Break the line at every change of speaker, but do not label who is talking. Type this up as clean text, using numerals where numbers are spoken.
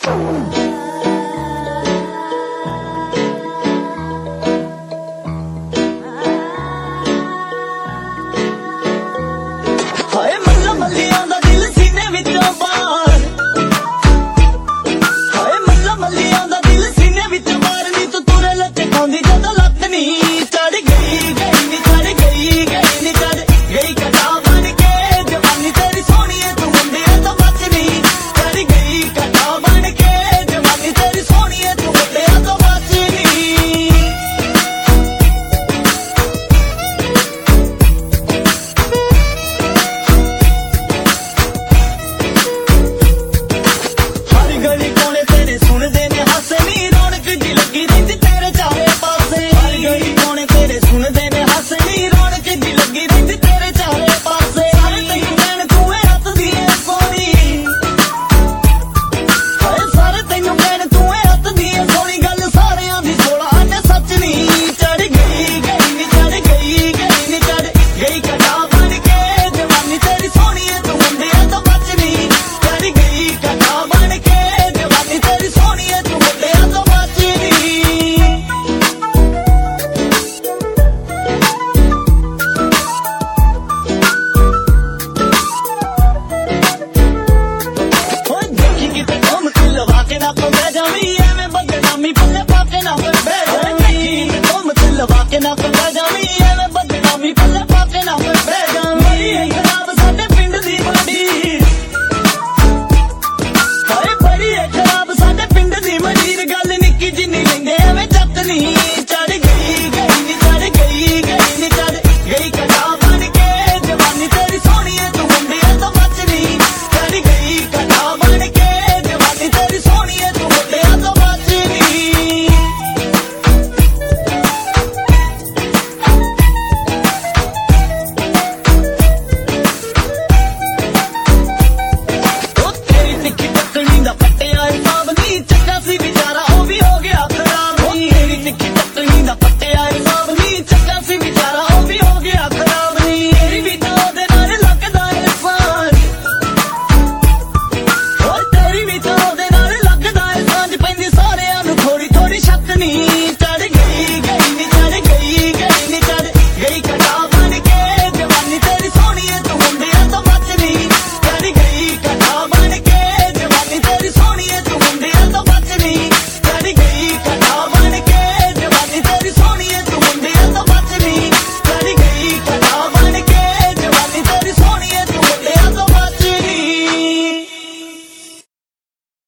ਹਾਏ ਮੱਲਾ ਮੱਲੀਆਂ ਦਾ ਦਿਲ ਸੀਨੇ ਵਿੱਚੋਂ ਬਾਹਰ, ਹਾਏ ਮੱਲਾ ਮੱਲੀਆਂ ਦਾ ਦਿਲ ਸੀਨੇ ਵਿੱਚੋਂ ਬਾਹਰ ਨੀ ਤੂੰ ਤੁਰੇ ਲਟਕਾਉਂਦੀ ਜਦੋਂ ਲੱਤ ਨੀ ਚੜ ਗਈ ਗਈ ਨੀ ਚੜ ਗਈ ਗਈ ਨੀ ਚੜ ਗਈ ਕਟਾ ਬਣ ਕੇ ਜਵਾਨੀ ਤੇਰੀ ਸੋਹਣੀਏ ਤੂੰ ਮੁੰਡਿਆਂ ਤੋਂ ਬਚ ਨੀ ਚੜ ਗਈ ਕਟਾ ਬਣ ਕੇ ਜਵਾਨੀ ਤੇਰੀ ਸੋਹਣੀਏ ਤੂੰ ਮੁੰਡਿਆਂ ਤੋਂ ਬਚ ਨੀ ਗਲੀ ਕੋਨੇ ਤੇਰੇ ਸੁਣਦੇ ਨੇ ਹਾਸੇ ਨੀ ਰੌਣਕ ਜੀ ਲੱਗੀ ਰਹਿੰਦੀ ਤੇਰੇ ਚਾਰੇ ਪਾਸੇ ਹਰ ਗਲੀ ਕੋਨੇ ਤੇਰੇ ਸੁਣਦੇ ਨੇ ਹਾਸੇ ਨੀ ਰੌਣਕ ਜੀ ਲੱਗੀ ਰਹਿੰਦੀ ਤੇਰੇ ਚਾਰੇ ਪਾਸੇ ਸਾਰੇ ਤੈਨੂੰ ਕਹਿਣ ਤੂੰ ਏ ਹੱਥ ਦੀ ਏ ਸੋਹਣੀ, ਹਾਏ ਸਾਰੇ ਤੈਨੂੰ ਕਹਿਣ ਤੂੰ ਏ ਹੱਥ ਦੀ ਏ ਸੋਹਣੀ ਗੱਲ ਸਾਰਿਆਂ ਦੀ ਸੋਲਾ ਨੇ ਸੱਚ ਨੀ ਚੜ ਗਈ ਗਈ ਨੀ ਚੜ ਗਈ ਗਈ ਨੀ ਚੜ ਗਈ ਕਟਾ ਬਣ ਕੇ ਜਵਾਨੀ ਤੇਰੀ ਸੋਹਣੀ ਏ ਤੂੰ ਮੁੰਡਿਆਂ ਤੋਂ ਬਚ ਨੀ ਚੜ ਗਈ ਕਟਾ ਬਣ ਕੇ ਜਵਾਨੀ ਤੇਰੀ ਸੋਹਣੀ ਏ ਤੂੰ ਮੁੰਡਿਆਂ ਤੋਂ ਬਚ ਨੀ ਓਏ ਦੇਖੀ ਕਿਤੇ ਘੁੰਮ ਕੇ ਲਵਾ ਕੇ ਨਾ ਪੈ ਜਾਵੀਂ ਐਵੇਂ ਬਦਨਾਮੀ ਪੱਲੇ ਪਾ ਕੇ ਨਾ ਬਹਿ ਜਾਵੀਂ, ਦੇਖੀ ਕਿਤੇ ਘੁੰਮ ਕੇ ਲਵਾ ਕੇ ਨਾ ਪੈ ਜਾਵੀਂ